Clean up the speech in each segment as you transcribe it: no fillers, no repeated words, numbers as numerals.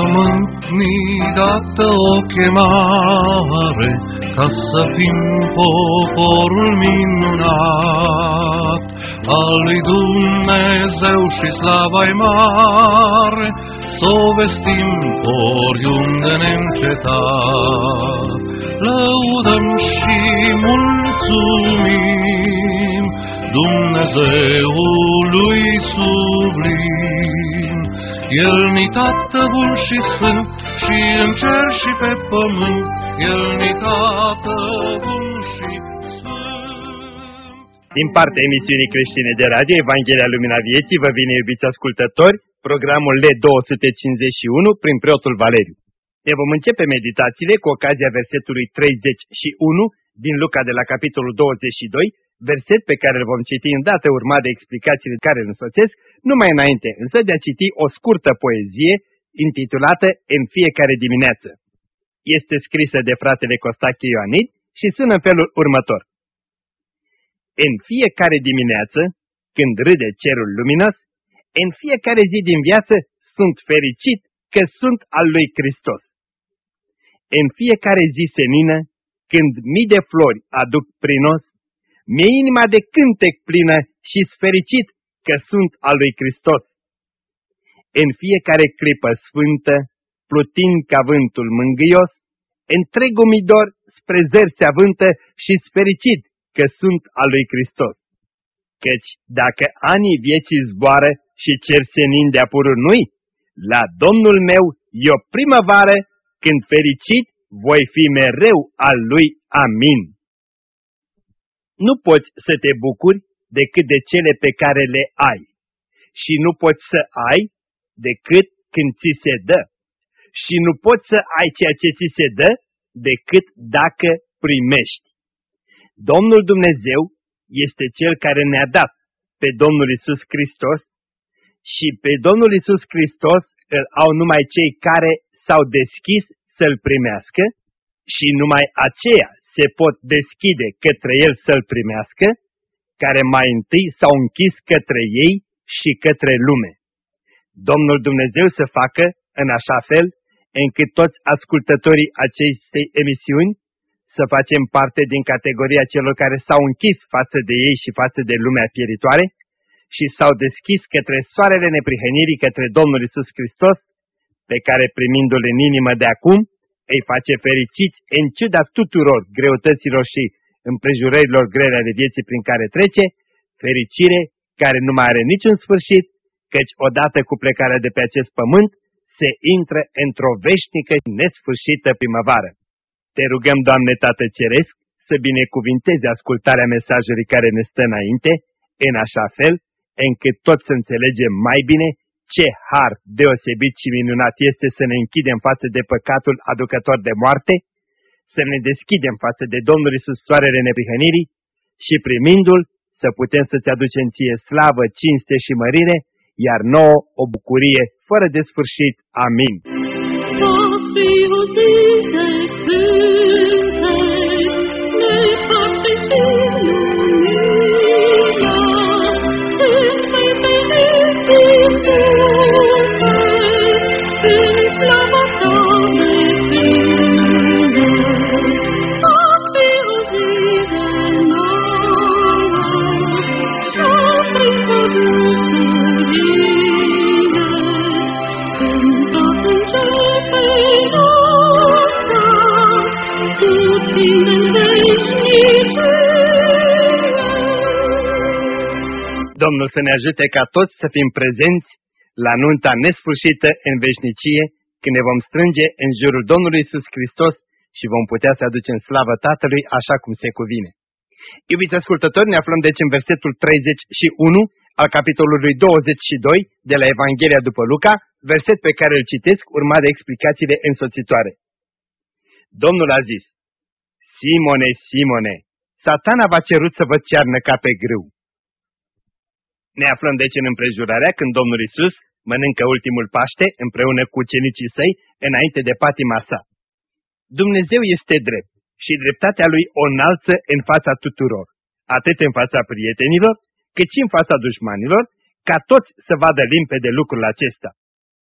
pământ ni dată o chemare, ca să fim poporul minunat al lui Dumnezeu și slava-i mare, s-o vestim oriunde neîncetat. Lăudăm și mulțumim Dumnezeului sublim. El ni Tată bun și sfânt, și în cer și pe pământ, El ni Tată bun și sfânt. Din partea emisiunii creștine de radio Evanghelia Lumina Vieții vă vine, iubiți ascultători, programul L251 prin preotul Valeriu. Ne vom începe meditațiile cu ocazia versetului 31 din Luca de la capitolul 22, verset pe care îl vom citi îndată urmat de explicațiile care îl însoțesc, numai înainte însă de a citi o scurtă poezie intitulată În fiecare dimineață. Este scrisă de fratele Costache Ioanid și sună în felul următor. În fiecare dimineață, când râde cerul luminos, în fiecare zi din viață sunt fericit că sunt al lui Hristos. În fiecare zi senină, când mii de flori aduc prinos, mi-e inima de cântec plină și-s fericit că sunt al lui Hristos. În fiecare clipă sfântă, plutind ca vântul mângâios, întregul mi dor spre zări se avântă și-s fericit că sunt al lui Hristos. Căci dacă anii vieții zboară și cer senin de-a purunui, la Domnul meu e o primăvară, când fericit voi fi mereu al lui. Amin. Nu poți să te bucuri decât de cele pe care le ai și nu poți să ai decât când ți se dă și nu poți să ai ceea ce ți se dă decât dacă primești. Domnul Dumnezeu este Cel care ne-a dat pe Domnul Iisus Hristos și pe Domnul Iisus Hristos îl au numai cei care s-au deschis să-L primească și numai aceia se pot deschide către El să-L primească, care mai întâi s-au închis către ei și către lume. Domnul Dumnezeu să facă în așa fel încât toți ascultătorii acestei emisiuni să facem parte din categoria celor care s-au închis față de ei și față de lumea pieritoare și s-au deschis către soarele neprihănirii, către Domnul Iisus Hristos, pe care primindu-L în inimă de acum, îi face fericiți în ciuda tuturor greutăților și împrejurărilor grele ale vieții prin care trece, fericire care nu mai are niciun sfârșit, căci odată cu plecarea de pe acest pământ, se intră într-o veșnică nesfârșită primăvară. Te rugăm, Doamne Tată Ceresc, să binecuvintezi ascultarea mesajului care ne stă înainte, în așa fel încât tot să înțelegem mai bine ce har deosebit și minunat este să ne închidem față de păcatul aducător de moarte, să ne deschidem față de Domnul Iisus soarele neprihănirii și primindu-L să putem să-ți aducem ție slavă, cinste și mărire, iar nouă o bucurie fără de sfârșit. Amin. Domnul să ne ajute ca toți să fim prezenți la nunta nesfârșită în veșnicie, când ne vom strânge în jurul Domnului Iisus Hristos și vom putea să aducem slavă Tatălui așa cum se cuvine. Iubiți ascultători, ne aflăm deci în versetul 31 al capitolului 22 de la Evanghelia după Luca, verset pe care îl citesc urmat de explicațiile însoțitoare. Domnul a zis: Simone, Simone, Satana v-a cerut să vă cearnă ca pe grâu. Ne aflăm deci în împrejurarea când Domnul Iisus mănâncă ultimul Paște împreună cu ucenicii săi înainte de patima sa. Dumnezeu este drept și dreptatea Lui o înalță în fața tuturor, atât în fața prietenilor, cât și în fața dușmanilor, ca toți să vadă limpede lucrul acesta.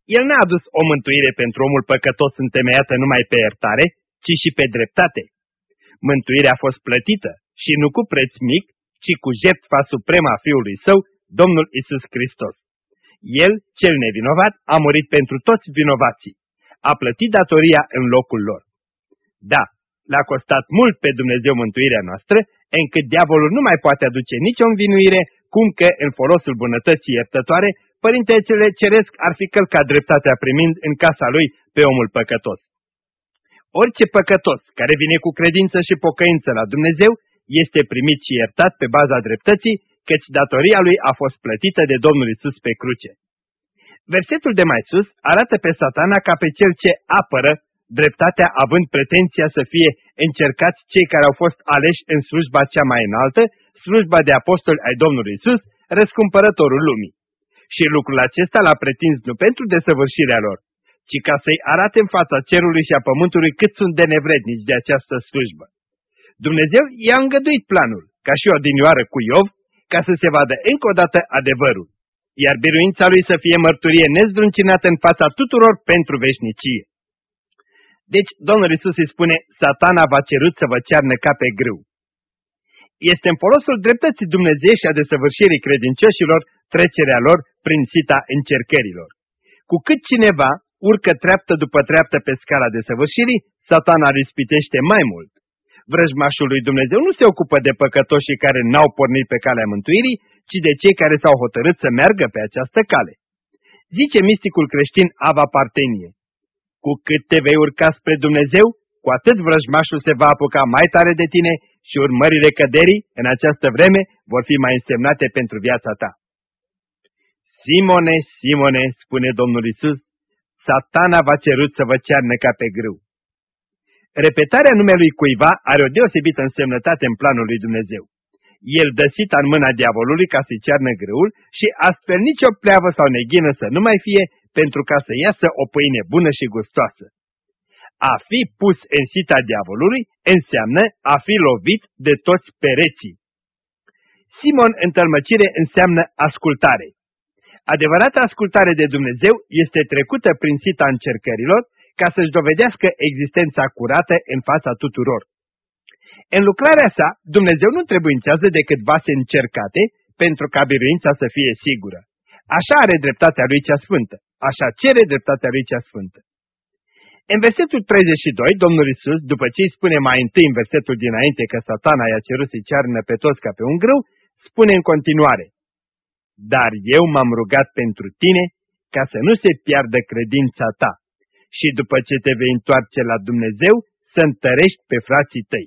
El n-a adus o mântuire pentru omul păcătos întemeiată numai pe iertare, ci și pe dreptate. Mântuirea a fost plătită și nu cu preț mic, ci cu jertfa supremă a Fiului Său, Domnul Isus Hristos. El, cel nevinovat, a murit pentru toți vinovații. A plătit datoria în locul lor. Da, l-a costat mult pe Dumnezeu mântuirea noastră, încât diavolul nu mai poate aduce nicio învinuire, cum că, în folosul bunătății iertătoare, Părintele Ceresc ar fi călcat dreptatea primind în casa lui pe omul păcătos. Orice păcătos care vine cu credință și pocăință la Dumnezeu este primit și iertat pe baza dreptății, căci datoria lui a fost plătită de Domnul Isus pe cruce. Versetul de mai sus arată pe Satana ca pe cel ce apără dreptatea, având pretenția să fie încercați cei care au fost aleși în slujba cea mai înaltă, slujba de apostoli ai Domnului Isus, răscumpărătorul lumii. Și lucrul acesta l-a pretins nu pentru desăvârșirea lor, ci ca să-i arate în fața cerului și a pământului cât sunt de nevrednici de această slujbă. Dumnezeu i-a îngăduit planul, ca și odinioară cu Iov, ca să se vadă încă o dată adevărul, iar biruința lui să fie mărturie nezdruncinată în fața tuturor pentru veșnicie. Deci Domnul Iisus îi spune, Satana v-a cerut să vă cearnă ca pe grâu. Este în folosul dreptății Dumnezeu și a desăvârșirii credincioșilor trecerea lor prin sita încercărilor. Cu cât cineva urcă treaptă după treaptă pe scala desăvârșirii, Satana îl ispitește mai mult. Vrăjmașul lui Dumnezeu nu se ocupă de păcătoșii care n-au pornit pe calea mântuirii, ci de cei care s-au hotărât să meargă pe această cale. Zice misticul creștin Ava Partenie, cu cât te vei urca spre Dumnezeu, cu atât vrăjmașul se va apuca mai tare de tine și urmările căderii în această vreme vor fi mai însemnate pentru viața ta. Simone, Simone, spune Domnul Isus, Satana v-a cerut să vă cearnă ca pe grâu. Repetarea numelui cuiva are o deosebită însemnătate în planul lui Dumnezeu. El dă sita în mâna diavolului ca să-i cearnă grâul și astfel nicio pleavă sau neghină să nu mai fie, pentru ca să iasă o pâine bună și gustoasă. A fi pus în sita diavolului înseamnă a fi lovit de toți pereții. Simon în tălmăcire înseamnă ascultare. Adevărata ascultare de Dumnezeu este trecută prin sita încercărilor ca să-și dovedească existența curată în fața tuturor. În lucrarea sa, Dumnezeu nu trebuințează decât vase încercate pentru ca biruința să fie sigură. Așa are dreptatea lui cea sfântă. Așa cere dreptatea lui cea sfântă. În versetul 32, Domnul Iisus, după ce îi spune mai întâi în versetul dinainte că Satana i-a cerut să-i cearnă pe toți ca pe un grâu, spune în continuare, dar eu m-am rugat pentru tine ca să nu se piardă credința ta și după ce te vei întoarce la Dumnezeu să întărești pe frații tăi.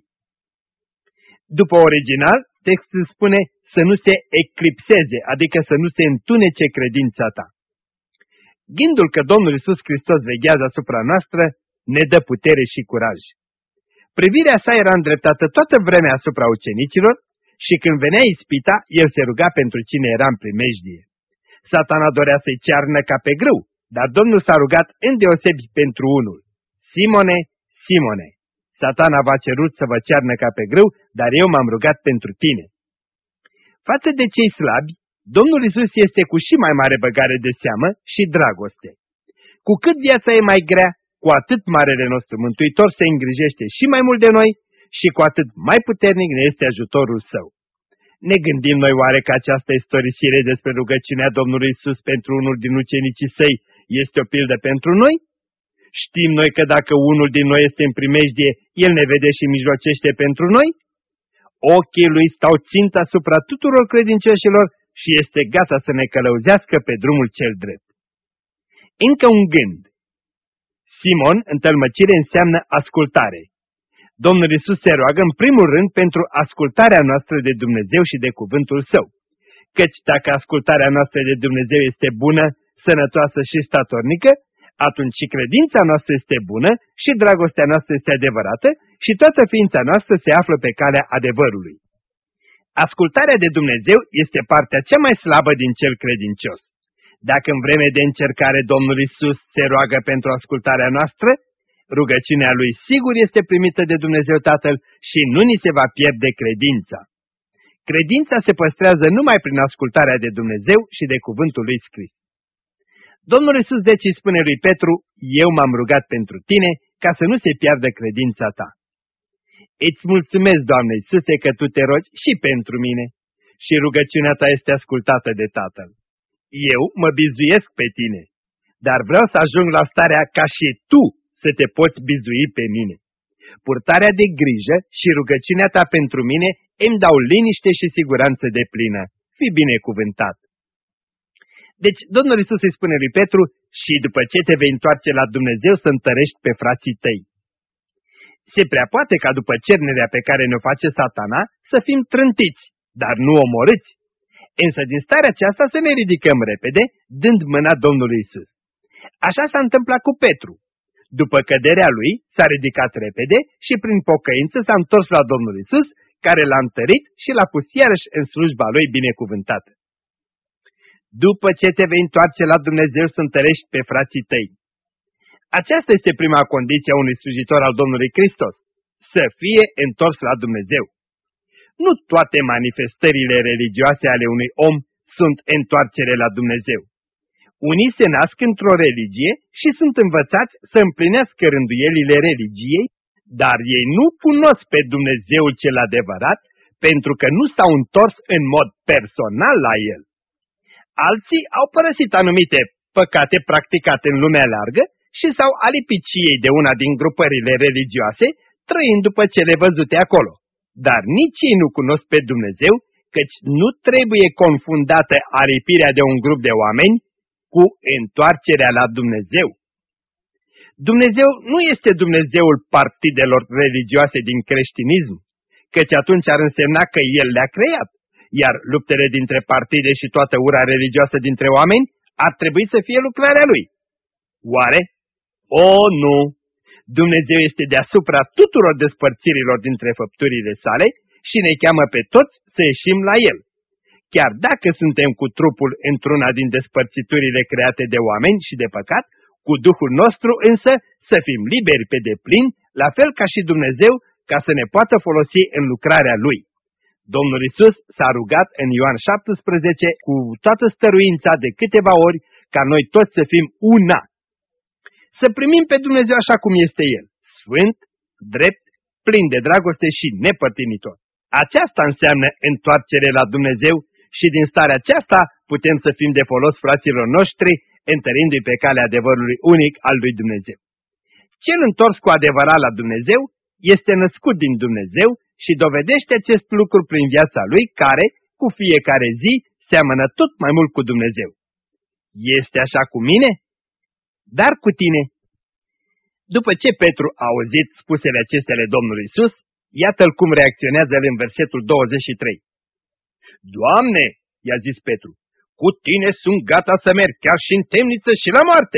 După original, textul spune să nu se eclipseze, adică să nu se întunece credința ta. Gândul că Domnul Iisus Hristos veghează asupra noastră ne dă putere și curaj. Privirea sa era îndreptată toată vremea asupra ucenicilor și când venea ispita, el se ruga pentru cine era în primejdie. Satana dorea să-i cearnă ca pe grâu, dar Domnul s-a rugat îndeosebi pentru unul. Simone, Simone, Satana v-a cerut să vă cearnă ca pe grâu, dar eu m-am rugat pentru tine. Față de cei slabi, Domnul Iisus este cu și mai mare băgare de seamă și dragoste. Cu cât viața e mai grea, cu atât Marele nostru Mântuitor se îngrijește și mai mult de noi și cu atât mai puternic ne este ajutorul Său. Ne gândim noi oare că această istorisire despre rugăciunea Domnului Iisus pentru unul din ucenicii Săi este o pildă pentru noi? Știm noi că dacă unul din noi este în primejdie, El ne vede și mijlocește pentru noi? Ochii Lui stau țintă asupra tuturor credincioșilor și este gata să ne călăuzească pe drumul cel drept. Încă un gând. Simon, în tălmăcire, înseamnă ascultare. Domnul Iisus se roagă în primul rând pentru ascultarea noastră de Dumnezeu și de cuvântul Său. Căci dacă ascultarea noastră de Dumnezeu este bună, sănătoasă și statornică, atunci și credința noastră este bună și dragostea noastră este adevărată și toată ființa noastră se află pe calea adevărului. Ascultarea de Dumnezeu este partea cea mai slabă din cel credincios. Dacă în vreme de încercare Domnul Iisus se roagă pentru ascultarea noastră, rugăciunea Lui sigur este primită de Dumnezeu Tatăl și nu ni se va pierde credința. Credința se păstrează numai prin ascultarea de Dumnezeu și de cuvântul Lui scris. Domnul Iisus deci îi spune lui Petru, eu m-am rugat pentru tine ca să nu se piardă credința ta. Îți mulțumesc, Doamne Iisuse, că Tu te rogi și pentru mine și rugăciunea ta este ascultată de Tatăl. Eu mă bizuiesc pe tine, dar vreau să ajung la starea ca și tu să te poți bizui pe mine. Purtarea de grijă și rugăciunea ta pentru mine îmi dau liniște și siguranță deplină. Fii binecuvântat! Deci Domnul Iisus îi spune lui Petru, și după ce te vei întoarce la Dumnezeu să întărești pe frații tăi. Se prea poate ca după cernerea pe care ne-o face Satana să fim trântiți, dar nu omorâți. Însă din starea aceasta să ne ridicăm repede, dând mâna Domnului Iisus. Așa s-a întâmplat cu Petru. După căderea lui, s-a ridicat repede și prin pocăință s-a întors la Domnul Iisus, care l-a întărit și l-a pus iarăși în slujba lui binecuvântată. După ce te vei întoarce la Dumnezeu să întărești pe frații tăi. Aceasta este prima condiție a unui slujitor al Domnului Hristos, să fie întors la Dumnezeu. Nu toate manifestările religioase ale unui om sunt întoarcere la Dumnezeu. Unii se nasc într-o religie și sunt învățați să împlinească rânduielile religiei, dar ei nu cunosc pe Dumnezeul cel adevărat, pentru că nu s-au întors în mod personal la El. Alții au părăsit anumite păcate practicate în lumea largă și s-au alipit și ei de una din grupările religioase, trăind după cele văzute acolo. Dar nici ei nu cunosc pe Dumnezeu, căci nu trebuie confundată alipirea de un grup de oameni cu întoarcerea la Dumnezeu. Dumnezeu nu este Dumnezeul partidelor religioase din creștinism, căci atunci ar însemna că El le-a creat, iar luptele dintre partide și toată ura religioasă dintre oameni ar trebui să fie lucrarea Lui. Oare? O, nu! Dumnezeu este deasupra tuturor despărțirilor dintre făpturile sale și ne cheamă pe toți să ieșim la El. Chiar dacă suntem cu trupul într-una din despărțiturile create de oameni și de păcat, cu Duhul nostru însă să fim liberi pe deplin, la fel ca și Dumnezeu, ca să ne poată folosi în lucrarea Lui. Domnul Iisus s-a rugat în Ioan 17 cu toată stăruința de câteva ori ca noi toți să fim una. Să primim pe Dumnezeu așa cum este El, sfânt, drept, plin de dragoste și nepărtinitor. Aceasta înseamnă întoarcere la Dumnezeu și din starea aceasta putem să fim de folos fraților noștri, întărindu-i pe calea adevărului unic al lui Dumnezeu. Cel întors cu adevărat la Dumnezeu este născut din Dumnezeu și dovedește acest lucru prin viața lui care, cu fiecare zi, seamănă tot mai mult cu Dumnezeu. Este așa cu mine? Dar cu tine? După ce Petru a auzit spusele acestea ale Domnului Iisus, iată-l cum reacționează el în versetul 23. Doamne, i-a zis Petru, cu tine sunt gata să merg chiar și în temniță și la moarte.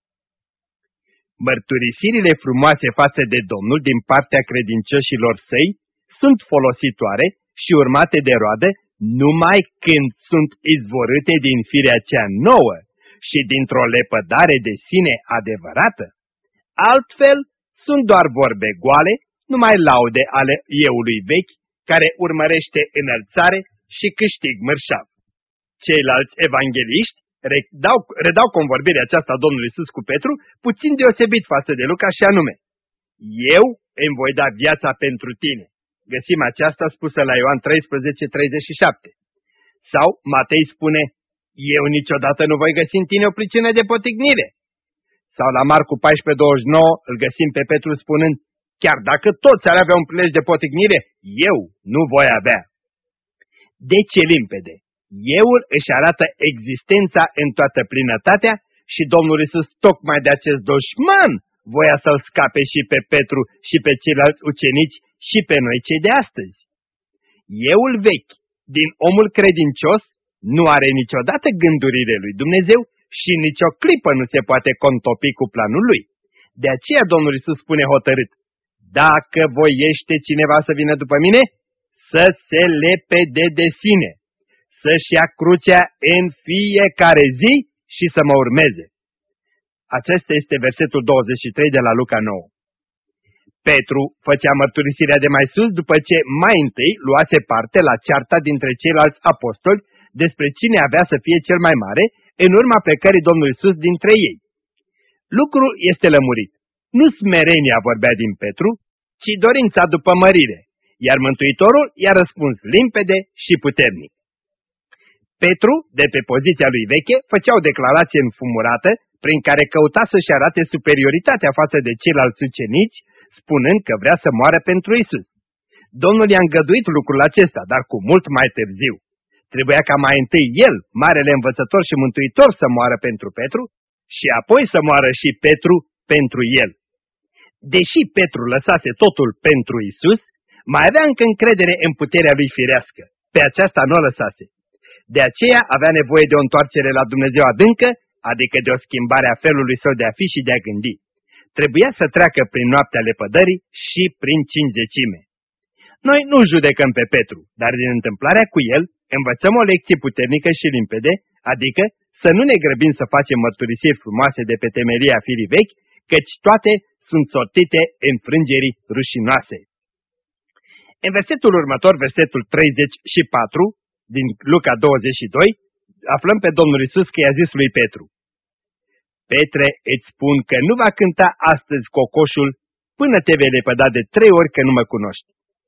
Mărturisirile frumoase față de Domnul din partea credincioșilor săi sunt folositoare și urmate de roadă numai când sunt izvorâte din firea cea nouă și dintr-o lepădare de sine adevărată. Altfel, sunt doar vorbe goale, numai laude ale euului vechi, care urmărește înălțare și câștig mărșav. Ceilalți evangheliști redau convorbirea aceasta Domnului Iisus cu Petru, puțin deosebit față de Luca și anume: eu îmi voi da viața pentru tine. Găsim aceasta spusă la Ioan 13:37. Sau Matei spune: eu niciodată nu voi găsi în tine o pricină de potignire. Sau la Marcu 14:29 îl găsim pe Petru spunând: chiar dacă toți ar avea un prilej de potignire, eu nu voi avea. Deci e limpede. Euul își arată existența în toată plinătatea și Domnul Iisus tocmai de acest dușman voia să-l scape și pe Petru și pe ceilalți ucenici și pe noi cei de astăzi. Euul vechi din omul credincios nu are niciodată gândurile lui Dumnezeu și nicio clipă nu se poate contopi cu planul lui. De aceea Domnul Iisus spune hotărât: dacă voiește cineva să vină după mine, să se lepede de sine, să-și ia crucea în fiecare zi și să mă urmeze. Acesta este versetul 23 de la Luca 9. Petru făcea mărturisirea de mai sus după ce mai întâi luase parte la cearta dintre ceilalți apostoli despre cine avea să fie cel mai mare, în urma plecării Domnului Iisus dintre ei. Lucrul este lămurit. Nu smerenia vorbea din Petru, ci dorința după mărire, iar Mântuitorul i-a răspuns limpede și puternic. Petru, de pe poziția lui veche, făcea o declarație înfumurată prin care căuta să-și arate superioritatea față de ceilalți ucenici, spunând că vrea să moară pentru Isus. Domnul i-a îngăduit lucrul acesta, dar cu mult mai târziu. Trebuia ca mai întâi el, marele învățător și mântuitor, să moară pentru Petru și apoi să moară și Petru pentru el. Deși Petru lăsase totul pentru Isus, mai avea încă încredere în puterea lui firească. Pe aceasta nu o lăsase. De aceea avea nevoie de o întoarcere la Dumnezeu adâncă, adică de o schimbare a felului său de a fi și de a gândi. Trebuia să treacă prin noaptea lepădării și prin cincizecime. Noi nu judecăm pe Petru, dar din întâmplarea cu el învățăm o lecție puternică și limpede, adică să nu ne grăbim să facem mărturisiri frumoase de pe temelia firii vechi, căci toate sunt sortite în frângerii rușinoase. În versetul următor, versetul 34, din Luca 22, aflăm pe Domnul Iisus că i-a zis lui Petru: Petre, îți spun că nu va cânta astăzi cocoșul până te vei lepăda de 3 ori că nu mă cunoști.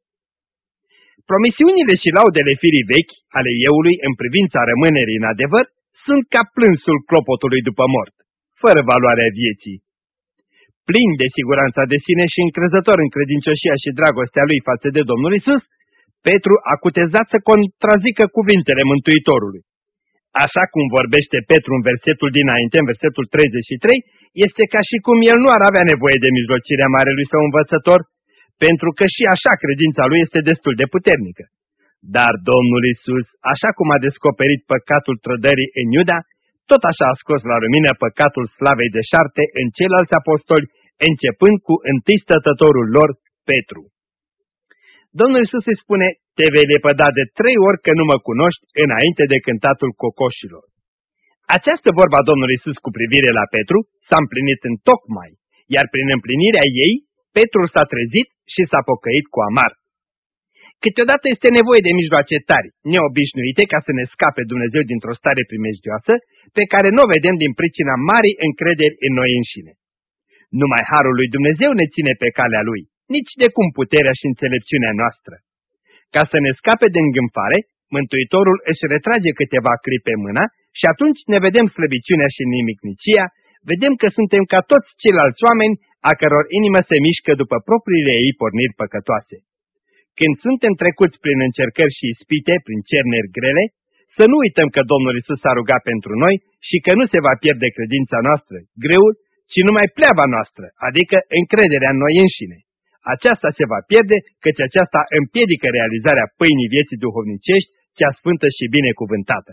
Promisiunile și laudele firii vechi ale euului în privința rămânerii în adevăr sunt ca plânsul clopotului după mort, fără valoarea vieții. Plin de siguranța de sine și încrezător în credincioșia și dragostea lui față de Domnul Iisus, Petru a cutezat să contrazică cuvintele Mântuitorului. Așa cum vorbește Petru în versetul dinainte, în versetul 33, este ca și cum el nu ar avea nevoie de mijlocirea marelui său învățător, pentru că și așa credința lui este destul de puternică. Dar Domnul Iisus, așa cum a descoperit păcatul trădării în Iuda, tot așa a scos la lumină păcatul slavei deșarte în ceilalți apostoli, începând cu întâi stătătorul lor, Petru. Domnul Iisus îi spune: te vei lepăda de 3 ori că nu mă cunoști, înainte de cântatul cocoșilor. Această vorba Domnului Iisus cu privire la Petru s-a împlinit întocmai, iar prin împlinirea ei, Petru s-a trezit și s-a pocăit cu amar. Câteodată este nevoie de mijloace tari, neobișnuite, ca să ne scape Dumnezeu dintr-o stare primejdioasă, pe care nu o vedem din pricina marii încrederi în noi înșine. Numai harul lui Dumnezeu ne ține pe calea lui, nici de cum puterea și înțelepciunea noastră. Ca să ne scape de îngânfare, Mântuitorul își retrage câteva clipe mâna și atunci ne vedem slăbiciunea și nimicnicia, vedem că suntem ca toți ceilalți oameni a căror inimă se mișcă după propriile ei porniri păcătoase. Când suntem trecuți prin încercări și ispite, prin cerneri grele, să nu uităm că Domnul Iisus s-a rugat pentru noi și că nu se va pierde credința noastră, greul, ci numai pleava noastră, adică încrederea în noi înșine. Aceasta se va pierde, căci aceasta împiedică realizarea pâinii vieții duhovnicești, cea sfântă și binecuvântată.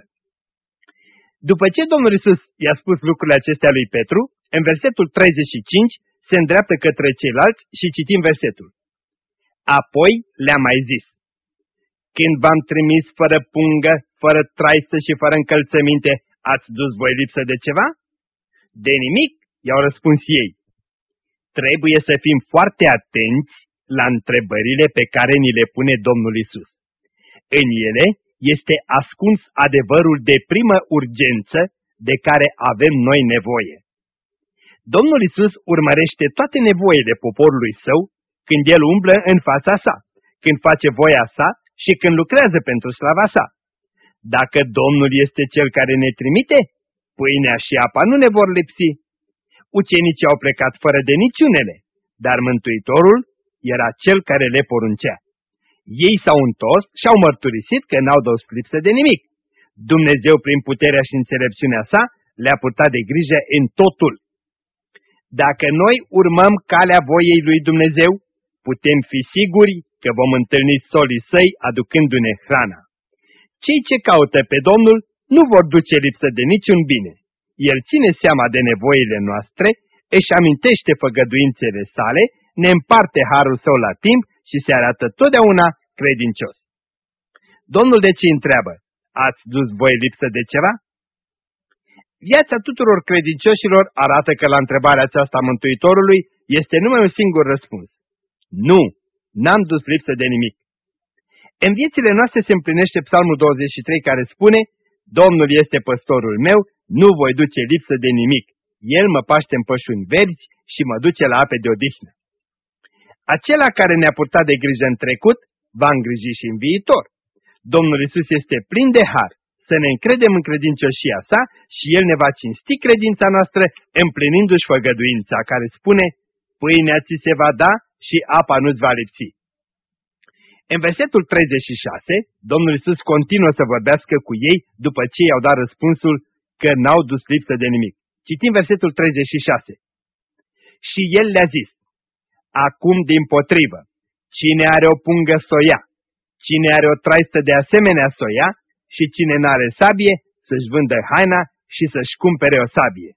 După ce Domnul Iisus i-a spus lucrurile acestea lui Petru, în versetul 35 se îndreaptă către ceilalți și citim versetul. Apoi le-a mai zis: când v-am trimis fără pungă, fără traistă și fără încălțăminte, ați dus voi lipsă de ceva? De nimic, i-au răspuns ei. Trebuie să fim foarte atenți la întrebările pe care ni le pune Domnul Iisus. În ele este ascuns adevărul de primă urgență de care avem noi nevoie. Domnul Iisus urmărește toate nevoile poporului său când el umblă în fața sa, când face voia sa și când lucrează pentru slava sa. Dacă Domnul este cel care ne trimite, pâinea și apa nu ne vor lipsi. Ucenicii au plecat fără de niciunele, dar Mântuitorul era cel care le poruncea. Ei s-au întors și au mărturisit că n-au dus lipsă de nimic. Dumnezeu, prin puterea și înțelepciunea sa, le-a purtat de grijă în totul. Dacă noi urmăm calea voiei lui Dumnezeu, putem fi siguri că vom întâlni solii săi aducându-ne hrana. Cei ce caută pe Domnul nu vor duce lipsă de niciun bine. El ține seama de nevoile noastre, își amintește făgăduințele sale, ne împarte harul său la timp și se arată totdeauna credincios. Domnul de ce întreabă: ați dus voi lipsă de ceva? Viața tuturor credincioșilor arată că la întrebarea aceasta a Mântuitorului este numai un singur răspuns. Nu, n-am dus lipsă de nimic. În viețile noastre se împlinește Psalmul 23 care spune: Domnul este păstorul meu, nu voi duce lipsă de nimic. El mă paște în pășuni verzi și mă duce la ape de odihnă. Acela care ne-a purtat de grijă în trecut, va îngriji și în viitor. Domnul Iisus este plin de har. Să ne încredem în credincioșia sa și El ne va cinsti credința noastră împlinindu-și făgăduința care spune: pâinea ți se va da și apa nu-ți va lipsi. În versetul 36, Domnul Iisus continuă să vorbească cu ei după ce i-au dat răspunsul că n-au dus lipsă de nimic. Citim versetul 36. Și El le-a zis: acum dimpotrivă, cine are o pungă să o ia, cine are o traistă de asemenea să o ia și cine n-are sabie să-și vândă haina și să-și cumpere o sabie.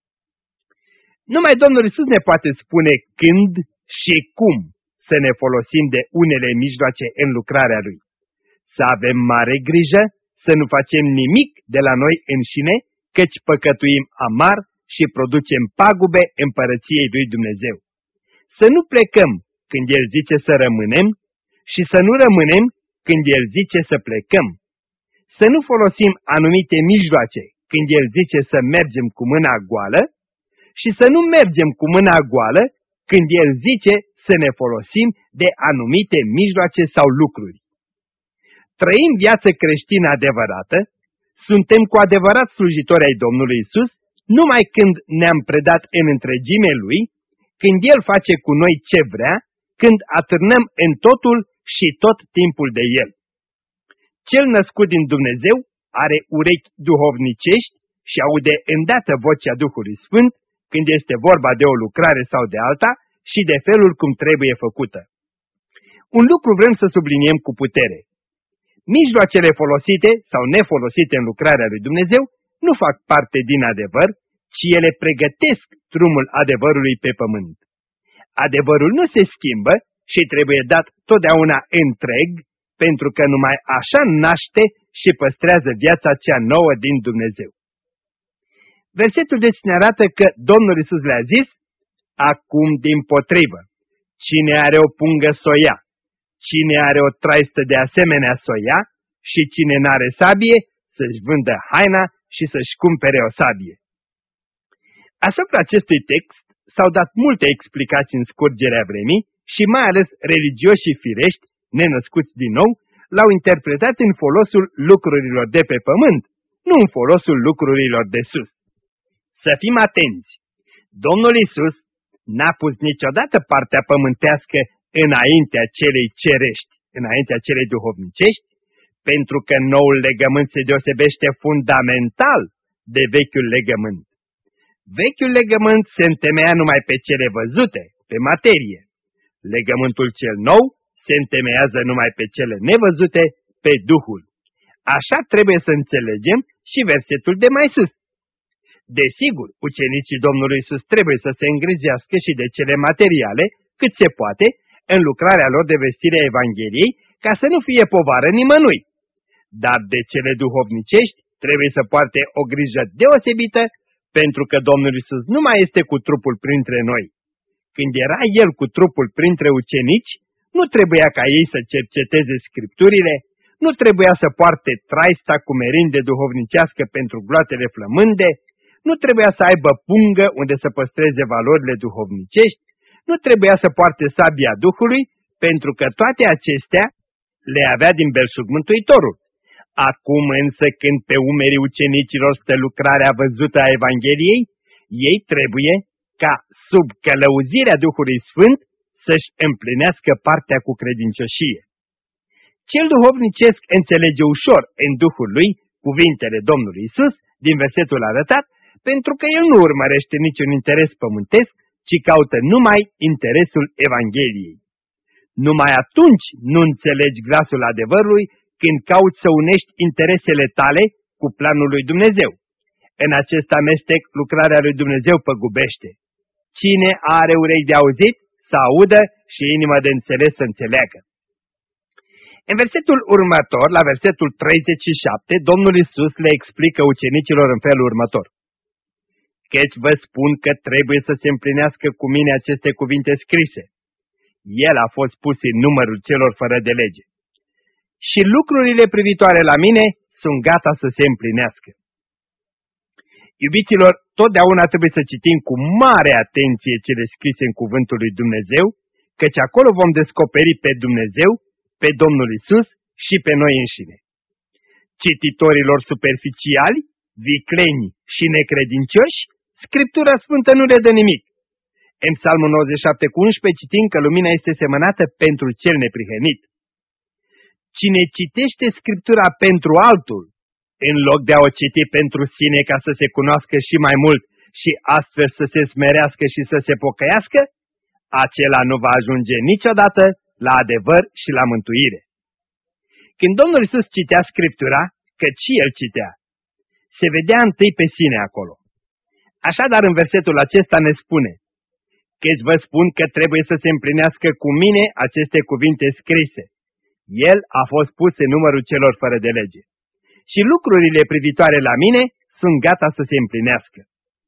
Numai Domnul Iisus ne poate spune când și cum să ne folosim de unele mijloace în lucrarea Lui. Să avem mare grijă să nu facem nimic de la noi înșine, căci păcătuim amar și producem pagube împărăției lui Dumnezeu. Să nu plecăm când El zice să rămânem și să nu rămânem când El zice să plecăm. Să nu folosim anumite mijloace când El zice să mergem cu mâna goală și să nu mergem cu mâna goală când El zice să ne folosim de anumite mijloace sau lucruri. Trăim viață creștină adevărată, suntem cu adevărat slujitori ai Domnului Iisus numai când ne-am predat în întregime Lui, când El face cu noi ce vrea, când atârnăm în totul și tot timpul de El. Cel născut din Dumnezeu are urechi duhovnicești și aude îndată vocea Duhului Sfânt când este vorba de o lucrare sau de alta și de felul cum trebuie făcută. Un lucru vrem să subliniem cu putere. Mijloacele folosite sau nefolosite în lucrarea lui Dumnezeu nu fac parte din adevăr, ci ele pregătesc drumul adevărului pe pământ. Adevărul nu se schimbă și trebuie dat totdeauna întreg, pentru că numai așa naște și păstrează viața cea nouă din Dumnezeu. Versetul deci ne arată că Domnul Iisus le-a zis: acum dimpotrivă, cine are o pungă să o ia, cine are o traistă de asemenea să o ia și cine n-are sabie să-și vândă haina și să-și cumpere o sabie. Asupra acestui text s-au dat multe explicații în scurgerea vremii și mai ales religioșii firești, nenăscuți din nou, l-au interpretat în folosul lucrurilor de pe pământ, nu în folosul lucrurilor de sus. Să fim atenți! Domnul Iisus n-a pus niciodată partea pământească înaintea celei cerești, înaintea celei duhovnicești, pentru că noul legământ se deosebește fundamental de vechiul legământ. Vechiul legământ se întemeia numai pe cele văzute, pe materie. Legământul cel nou se întemeiază numai pe cele nevăzute, pe Duhul. Așa trebuie să înțelegem și versetul de mai sus. Desigur, ucenicii Domnului Iisus trebuie să se îngrijească și de cele materiale, cât se poate, în lucrarea lor de vestire a Evangheliei, ca să nu fie povară nimănui. Dar de cele duhovnicești trebuie să poarte o grijă deosebită, pentru că Domnul Iisus nu mai este cu trupul printre noi. Când era El cu trupul printre ucenici, nu trebuia ca ei să cerceteze Scripturile, nu trebuia să poarte traista cu merinde duhovnicească pentru gloatele flămânde, nu trebuia să aibă pungă unde să păstreze valorile duhovnicești, nu trebuia să poarte sabia Duhului, pentru că toate acestea le avea din belșug Mântuitorul. Acum însă, când pe umerii ucenicilor stă lucrarea văzută a Evangheliei, ei trebuie ca, sub călăuzirea Duhului Sfânt, să-și împlinească partea cu credincioșie. Cel duhovnicesc înțelege ușor în Duhul lui cuvintele Domnului Iisus din versetul arătat, pentru că el nu urmărește niciun interes pământesc, ci caută numai interesul Evangheliei. Numai atunci nu înțelegi glasul adevărului, când cauți să unești interesele tale cu planul lui Dumnezeu. În acest amestec, lucrarea lui Dumnezeu păgubește. Cine are urechi de auzit, să audă și inimă de înțeles să înțeleagă. În versetul următor, la versetul 37, Domnul Iisus le explică ucenicilor în felul următor. Căci vă spun că trebuie să se împlinească cu mine aceste cuvinte scrise. El a fost pus în numărul celor fără de lege. Și lucrurile privitoare la mine sunt gata să se împlinească. Iubiților, totdeauna trebuie să citim cu mare atenție cele scrise în cuvântul lui Dumnezeu, căci acolo vom descoperi pe Dumnezeu, pe Domnul Isus și pe noi înșine. Cititorilor superficiali, vicleni și necredincioși, Scriptura Sfântă nu le dă nimic. În Psalmul 97:11 citim că lumina este semănată pentru cel neprihănit. Cine citește Scriptura pentru altul, în loc de a o citi pentru sine ca să se cunoască și mai mult și astfel să se smerească și să se pocăiască, acela nu va ajunge niciodată la adevăr și la mântuire. Când Domnul Iisus citea Scriptura, căci și El citea, se vedea întâi pe sine acolo. Așadar, în versetul acesta ne spune: căci vă spun că trebuie să se împlinească cu mine aceste cuvinte scrise. El a fost pus în numărul celor fără de lege. Și lucrurile privitoare la mine sunt gata să se împlinească.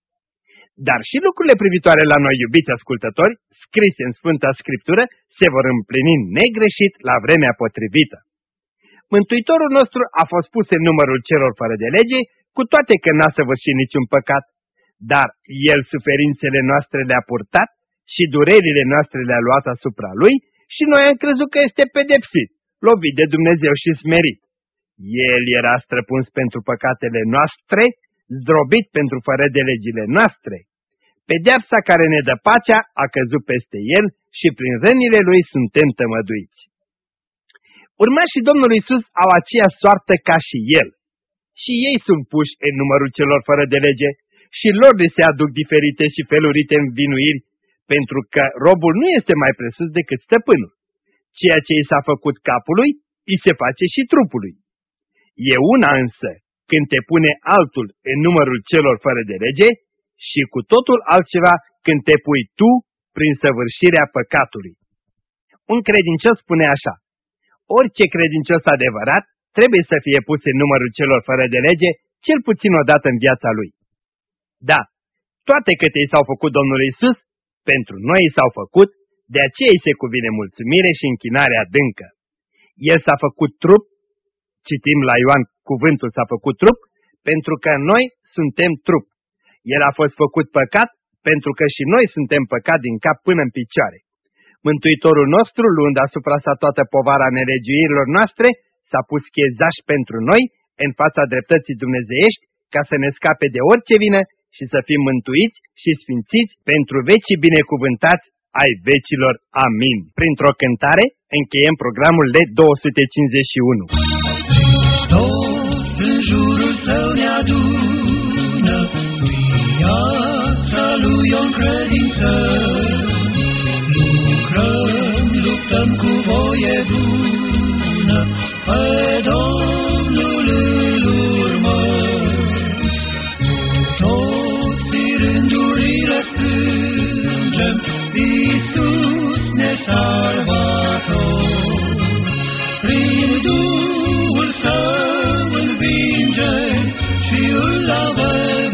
Dar și lucrurile privitoare la noi, iubiți ascultători, scrise în Sfânta Scriptură, se vor împlini negreșit la vremea potrivită. Mântuitorul nostru a fost pus în numărul celor fără de lege, cu toate că n-a săvârșit niciun păcat, dar El suferințele noastre le-a purtat și durerile noastre le-a luat asupra Lui și noi am crezut că este pedepsit, lovit de Dumnezeu și smerit. El era străpuns pentru păcatele noastre, zdrobit pentru fără de legile noastre. Pedeapsa care ne dă pacea a căzut peste El și prin rănile Lui suntem tămăduiți. Urmașii Domnului Iisus au aceeași soartă ca și El. Și ei sunt puși în numărul celor fără de lege și lor li se aduc diferite și felurite învinuiri, pentru că robul nu este mai presus decât stăpânul. Ceea ce i s-a făcut capului, îi se face și trupului. E una însă când te pune altul în numărul celor fără de lege și cu totul altceva când te pui tu prin săvârșirea păcatului. Un credincios spune așa: orice credincios adevărat trebuie să fie pus în numărul celor fără de lege cel puțin o dată în viața lui. Da, toate câte i s-au făcut Domnului Iisus, pentru noi i s-au făcut, de aceea îi se cuvine mulțumire și închinare adâncă. El s-a făcut trup, citim la Ioan, cuvântul s-a făcut trup, pentru că noi suntem trup. El a fost făcut păcat, pentru că și noi suntem păcat din cap până în picioare. Mântuitorul nostru, luând asupra sa toată povara nelegiuirilor noastre, s-a pus chezaș pentru noi, în fața dreptății dumnezeiești, ca să ne scape de orice vină și să fim mântuiți și sfințiți pentru vecii binecuvântați ai vecilor. Amin. Printr-o cântare încheiem programul L251. Toți în jurul său ne adună, viața lui o credință. Lucrăm, luptăm cu voie bună, pe Domnul îl urmăm. Toți rândurile strângem, Iisus ne salvator. Prin Duhul Său învingem și îl avem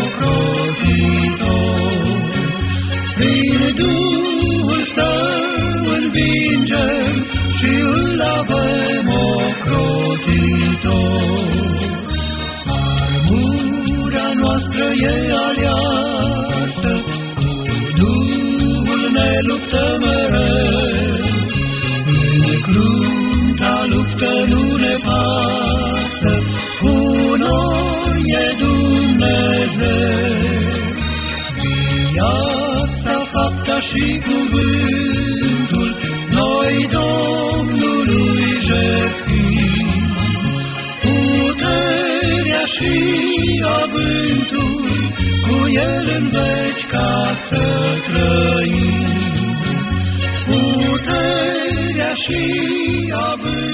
ocrotitor. Prin Duhul Său învingem și îl avem ocrotitor. Armura noastră e aleasă, cu Duhul ne luptă mereu. În crunta luptă nu ne pasă, cu noi e Dumnezeu. Viața, fapta și cuvântul, noi Domnului jertfim. Puterea și avântul, cu El în veci ca să trăim. Puterea și avântul,